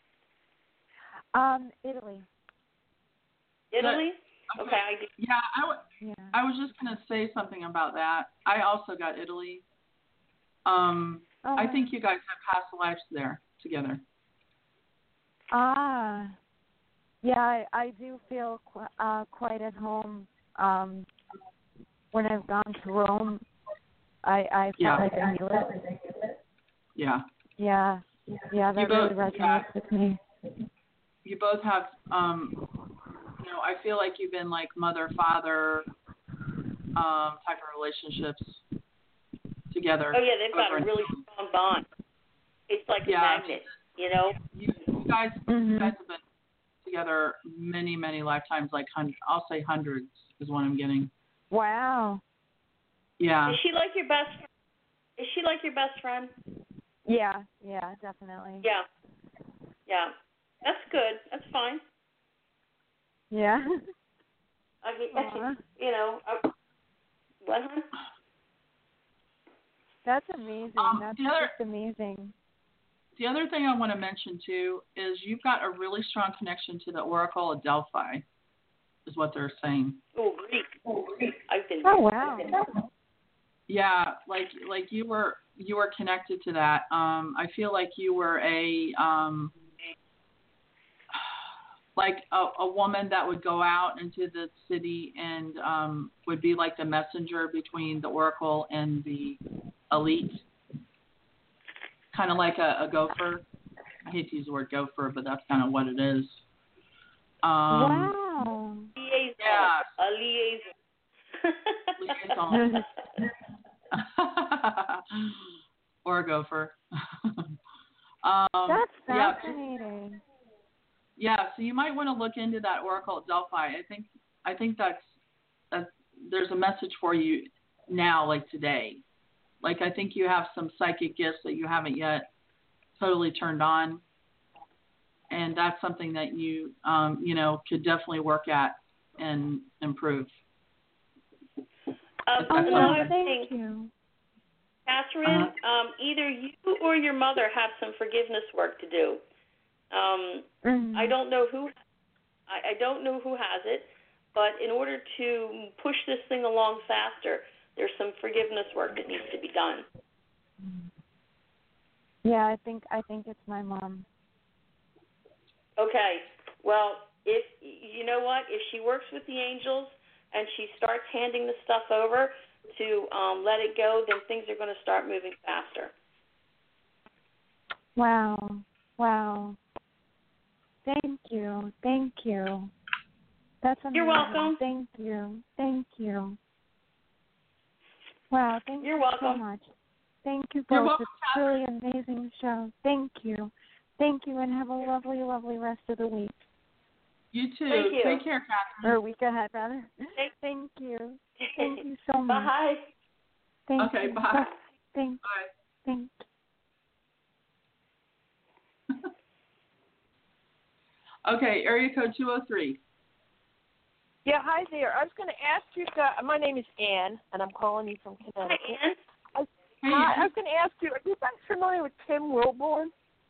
Italy. Italy? Okay. I was just going to say something about that. I also got Italy. I think you guys have past lives there together. Yeah, I do feel quite at home. When I've gone to Rome, I felt like I knew it. Yeah. Yeah, that really resonates with me. You both have, I feel like you've been like mother-father type of relationships together. Oh, yeah, they've got a really strong bond. It's like a magnet, you know? You guys have been together many, many lifetimes, like I'll say hundreds is what I'm getting. Wow. Yeah. Is she like your best friend? Yeah, definitely. Yeah. That's good. That's fine. Yeah. I mean, what, hon? That's amazing. That's just amazing. The other thing I want to mention, too, is you've got a really strong connection to the Oracle of Delphi, is what they're saying. Oh, Greek. I've been. Oh, wow. Yeah, like you were connected to that. I feel like you were a woman that would go out into the city and would be like the messenger between the Oracle and the elite. Kind of like a gopher. I hate to use the word gopher, but that's kind of what it is. Wow. Liaison. Yeah. A liaison. Liaison. Or a gopher. That's fascinating. Yeah, so you might want to look into that Oracle at Delphi. I think that's there's a message for you now, like today. Like I think you have some psychic gifts that you haven't yet totally turned on, and that's something that you could definitely work at and improve. Another thing, thank you. Catherine, either you or your mother have some forgiveness work to do. I don't know who. I don't know who has it, but in order to push this thing along faster, there's some forgiveness work that needs to be done. Yeah, I think it's my mom. Okay. Well, if you know what, if she works with the angels and she starts handing the stuff over to let it go, then things are going to start moving faster. Wow. Thank you. That's amazing. You're welcome. Thank you. Wow, thank You're you welcome. so much. Thank you You're both. welcome, It's really an amazing show. Thank you, and have a lovely, lovely rest of the week. You too. Thank you. Take care, Catherine. Or week ahead, rather. Thank you. Thank you so much. Bye. Thank Okay, you. bye. Thank you. Okay, area code 203. Yeah, hi there. I was going to ask you, my name is Ann, and I'm calling you from Connecticut. Hi, Ann. I was going to ask you, are you guys familiar with Kim Wilborn?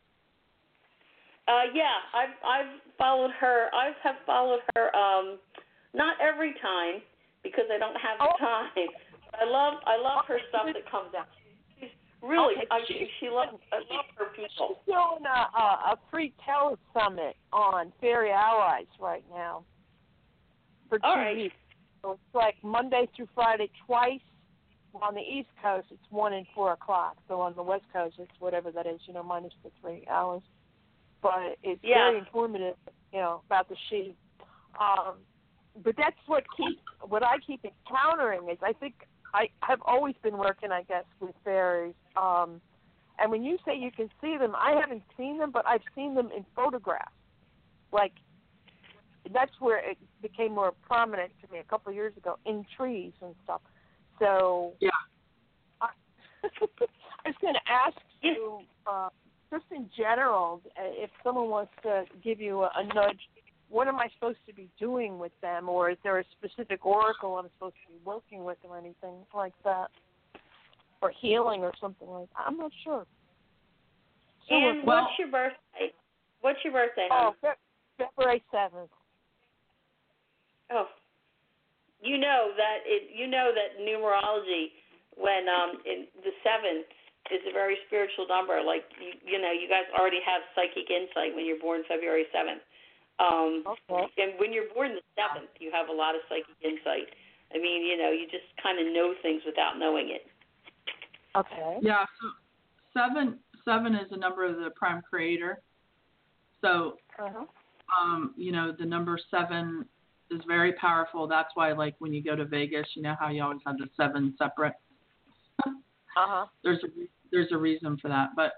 Yeah, I've followed her. I have followed her. Not every time because I don't have the time. But I love her stuff that comes out. She's really, she loves. I love her people. She's doing a free tele-summit on Fairy Allies right now for 2 weeks. So it's like Monday through Friday twice. On the East Coast, it's 1 and 4 o'clock. So on the West Coast, it's whatever that is, minus the 3 hours. But it's very informative, about the sheep. But that's what I keep encountering is I think I have always been working, I guess, with fairies. And when you say you can see them, I haven't seen them, but I've seen them in photographs. Like, that's where it became more prominent to me a couple of years ago, in trees and stuff. So yeah, I was going to ask you, just in general, if someone wants to give you a nudge, what am I supposed to be doing with them, or is there a specific oracle I'm supposed to be working with, or anything like that, or healing or something like that? I'm not sure. And what's your birthday? What's your birthday? Oh, February 7th. Oh. You know that numerology, when in the 7th is a very spiritual number. Like you guys already have psychic insight when you're born February 7th. Okay. And when you're born the 7th, you have a lot of psychic insight. I mean, you just kind of know things without knowing it. Okay. Yeah. So 7 is the number of the prime creator. So, the number 7 is very powerful. That's why, like, when you go to Vegas, you know how you always have the 7 separate. There's a reason for that. But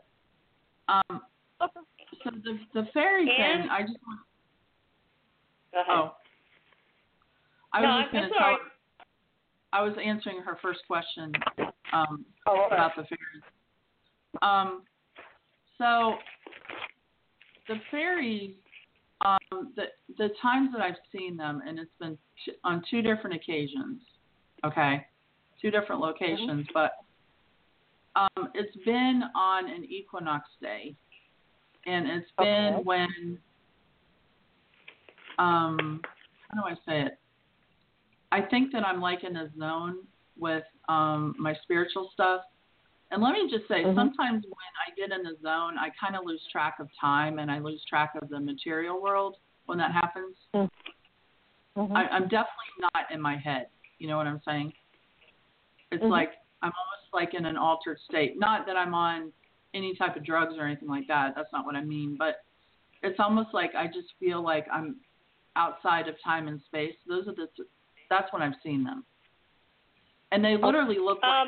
so the fairy thing, I just want. Go ahead. I was just going to tell her. I was answering her first question about the fairies. So the fairies. The times that I've seen them, and it's been on 2 different occasions, 2 different locations, but it's been on an equinox day, and it's been when, how do I say it? I think that I'm like in a zone with my spiritual stuff. And let me just say, sometimes when I get in the zone, I kind of lose track of time and I lose track of the material world when that happens. I'm definitely not in my head. You know what I'm saying? It's like I'm almost like in an altered state. Not that I'm on any type of drugs or anything like that. That's not what I mean. But it's almost like I just feel like I'm outside of time and space. That's when I've seen them. And they literally look like...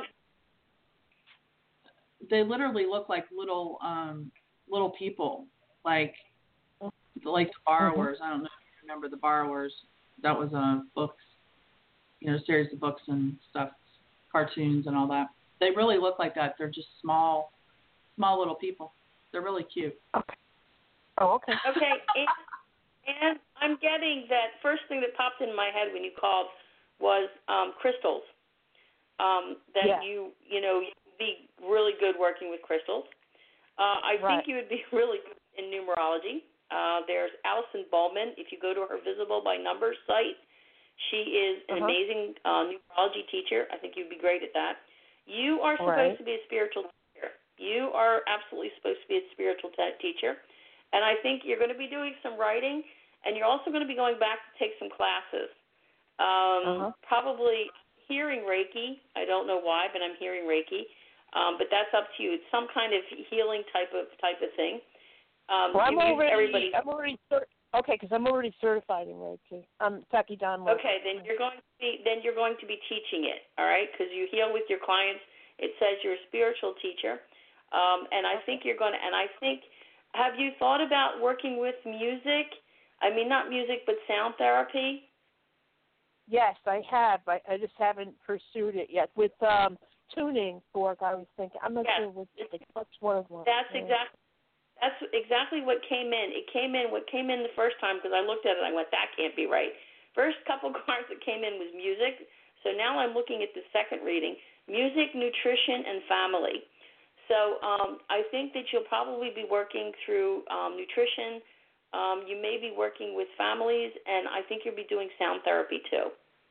They literally look like little people, like the Borrowers. I don't know if you remember the Borrowers. That was a books, series of books and stuff, cartoons and all that. They really look like that. They're just small little people. They're really cute. Okay. Oh, okay. Okay, and I'm getting that first thing that popped in my head when you called was crystals. You be really good working with crystals. I think you would be really good in numerology. There's Allison Ballman. If you go to her Visible by Numbers site, She is an amazing numerology teacher. I think you'd be great at that. You are supposed to be a spiritual teacher. You are absolutely supposed to be a spiritual teacher. And I think you're going to be doing some writing, and you're also going to be going back to take some classes. Probably hearing Reiki. I don't know why, but I'm hearing Reiki. But that's up to you. It's some kind of healing type of thing. Well, I'm already because I'm already certified in Reiki. I'm Taki Don. Okay, then you're going to be teaching it. All right, because you heal with your clients. It says you're a spiritual teacher, and I think you're going to. And I think, have you thought about working with music? I mean, not music, but sound therapy. Yes, I have. I just haven't pursued it yet. With tuning fork, I was thinking. I'm not sure what's one of them. That's exactly what came in. What came in the first time, because I looked at it and I went, that can't be right. First couple cards that came in was music. So now I'm looking at the second reading, music, nutrition, and family. So I think that you'll probably be working through nutrition. You may be working with families, and I think you'll be doing sound therapy too.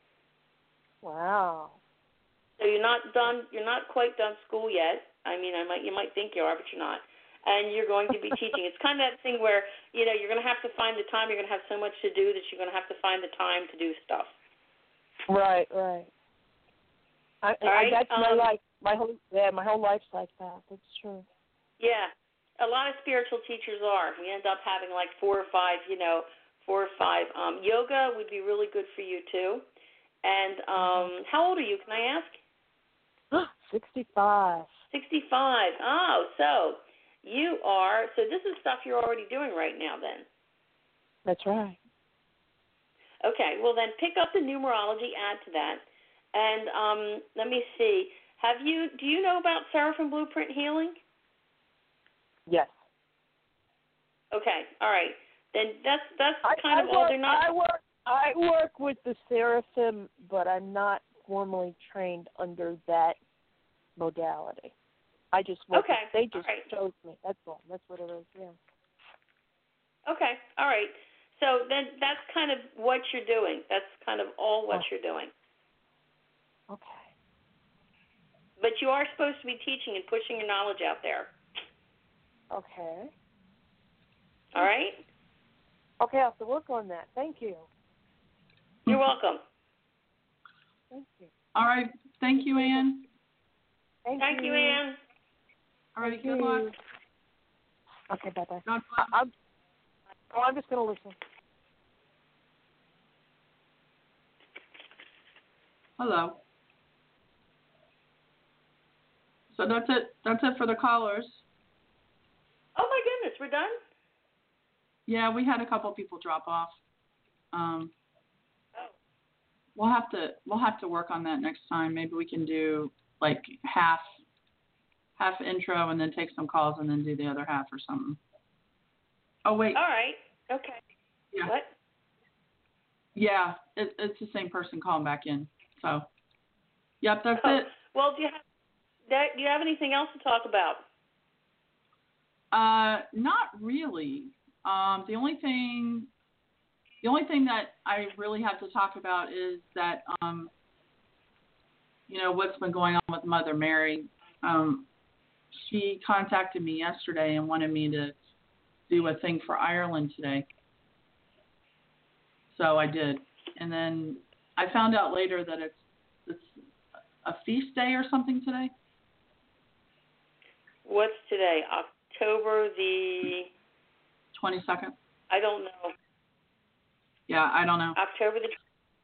Wow. So you're not quite done school yet. I mean, you might think you are, but you're not. And you're going to be teaching. It's kind of that thing where, you're going to have to find the time. You're going to have so much to do that you're going to have to find the time to do stuff. Right. That's my life. My whole life's like that. That's true. Yeah. A lot of spiritual teachers are. We end up having like 4 or 5. Yoga would be really good for you too. And how old are you? Can I ask? 65. 65. Oh, so you are. So this is stuff you're already doing right now, then. That's right. Okay. Well, then pick up the numerology. Add to that, and let me see. Do you know about Seraphim Blueprint Healing? Yes. Okay. All right. Then that's kind of all. They're not. I work with the Seraphim, but I'm not formally trained under that modality. I just work. Okay. They just chose me. That's all. That's what it is. Yeah. Okay. All right. So then that's kind of what you're doing. That's kind of all what you're doing. Okay. But you are supposed to be teaching and pushing your knowledge out there. Okay. All right? Okay, I'll have to work on that. Thank you. You're welcome. Thank you. All right. Thank you, Ann. Thank you, Ann. All right. Good luck. Okay, bye-bye. God bless. I'm just going to listen. Hello. So that's it. That's it for the callers. Oh my goodness, we're done? Yeah, we had a couple people drop off. We'll have to work on that next time. Maybe we can do like half intro and then take some calls and then do the other half or something. Oh wait. All right. Okay. Yeah. What? Yeah, it's the same person calling back in. So, yep, that's it. Well, do you have anything else to talk about? Not really. The only thing that I really have to talk about is that, what's been going on with Mother Mary. She contacted me yesterday and wanted me to do a thing for Ireland today. So I did. And then I found out later that it's a feast day or something today. What's today? October the 22nd. I don't know. Yeah, I don't know. October the.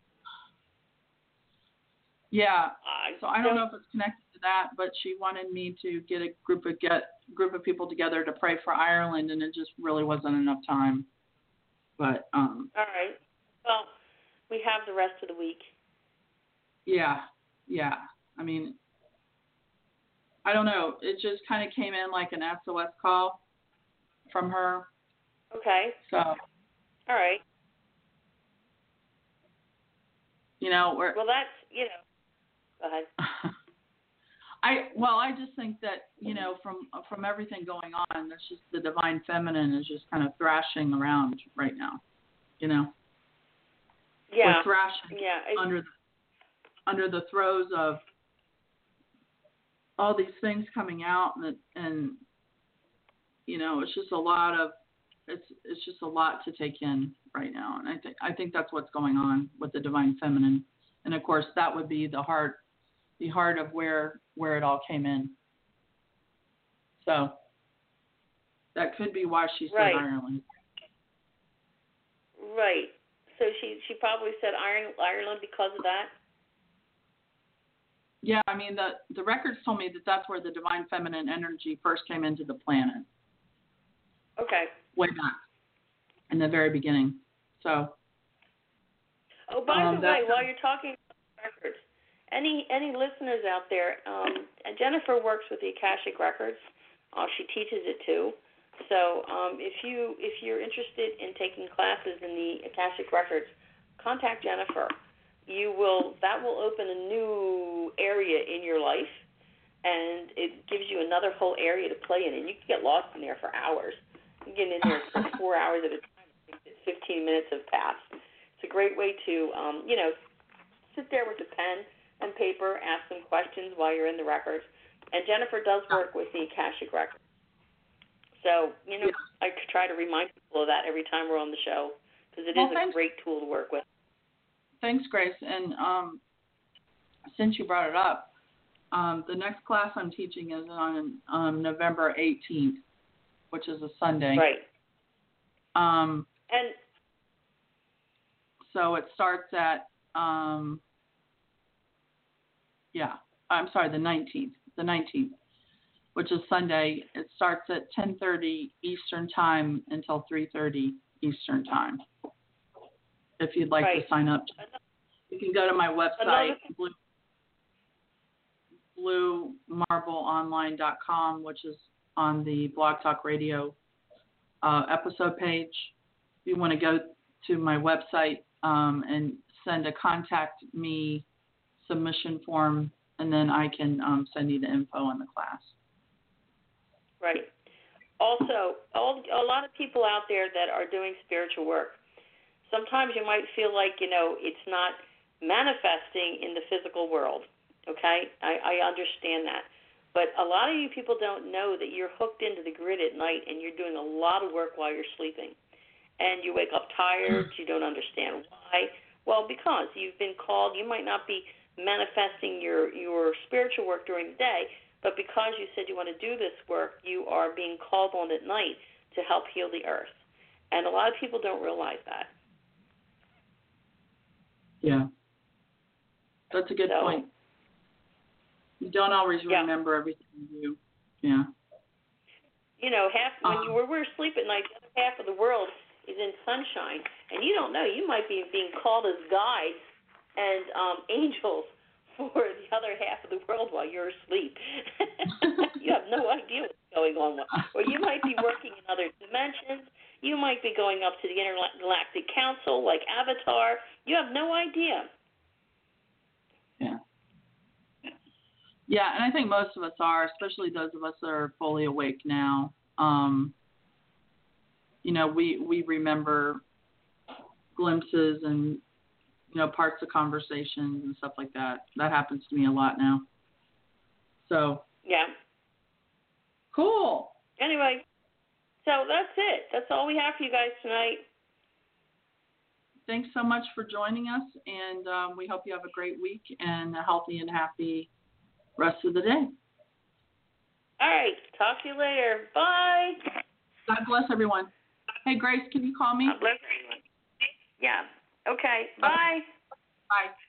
Yeah. So I don't know if it's connected to that, but she wanted me to get a group of people together to pray for Ireland, and it just really wasn't enough time. But All right. Well, we have the rest of the week. Yeah. I mean, I don't know. It just kind of came in like an SOS call from her. Okay. So. All right. Well, that's, go ahead. I just think that, from everything going on, there's just the divine feminine is just kind of thrashing around right now, Yeah, Yeah. We're thrashing under the throes of all these things coming out, and you know, it's just a lot to take in right now, and I think that's what's going on with the divine feminine, and of course that would be the heart of where it all came in. So that could be why she said Ireland. Right. So she probably said Ireland because of that. Yeah, I mean the records told me that that's where the divine feminine energy first came into the planet. Okay. Way back in the very beginning. So. Oh, by the way, while you're talking about records, any listeners out there? Jennifer works with the Akashic Records. She teaches it too. So if you're interested in taking classes in the Akashic Records, contact Jennifer. That will open a new area in your life, and it gives you another whole area to play in, and you can get lost in there for hours. You can get in there for 4 hours at a time. 15 minutes have passed. It's a great way to, sit there with a pen and paper, ask some questions while you're in the records. And Jennifer does work with the Akashic Records. So, I try to remind people of that every time we're on the show, because it is a great tool to work with. Thanks, Grace. And since you brought it up, the next class I'm teaching is on November 18th, which is a Sunday. Right. And so it starts at the 19th. The 19th, which is Sunday. It starts at 10:30 Eastern Time until 3:30 Eastern Time. If you'd like to sign up, you can go to my website, bluemarbleonline.com, which is on the Blog Talk Radio episode page. If you want to go to my website and send a contact me submission form, and then I can send you the info on the class. Right. Also, a lot of people out there that are doing spiritual work, sometimes you might feel like, it's not manifesting in the physical world, okay? I understand that. But a lot of you people don't know that you're hooked into the grid at night and you're doing a lot of work while you're sleeping. And you wake up tired, you don't understand why. Well, because you've been called, you might not be manifesting your spiritual work during the day, but because you said you want to do this work, you are being called on at night to help heal the earth. And a lot of people don't realize that. Yeah. That's a good point. You don't always remember everything you do. Yeah. When we're asleep at night, the other half of the world is in sunshine, and you don't know. You might be being called as guides and angels for the other half of the world while you're asleep. You have no idea what's going on. Or you might be working in other dimensions. You might be going up to the Intergalactic Council like Avatar. You have no idea. Yeah. Yeah, and I think most of us are, especially those of us that are fully awake now. We remember glimpses and parts of conversations and stuff like that. That happens to me a lot now. So. Yeah. Cool. Anyway, so that's it. That's all we have for you guys tonight. Thanks so much for joining us, and we hope you have a great week and a healthy and happy rest of the day. All right. Talk to you later. Bye. God bless everyone. Hey, Grace, can you call me? God bless everyone. Yeah. Okay. Bye. Bye.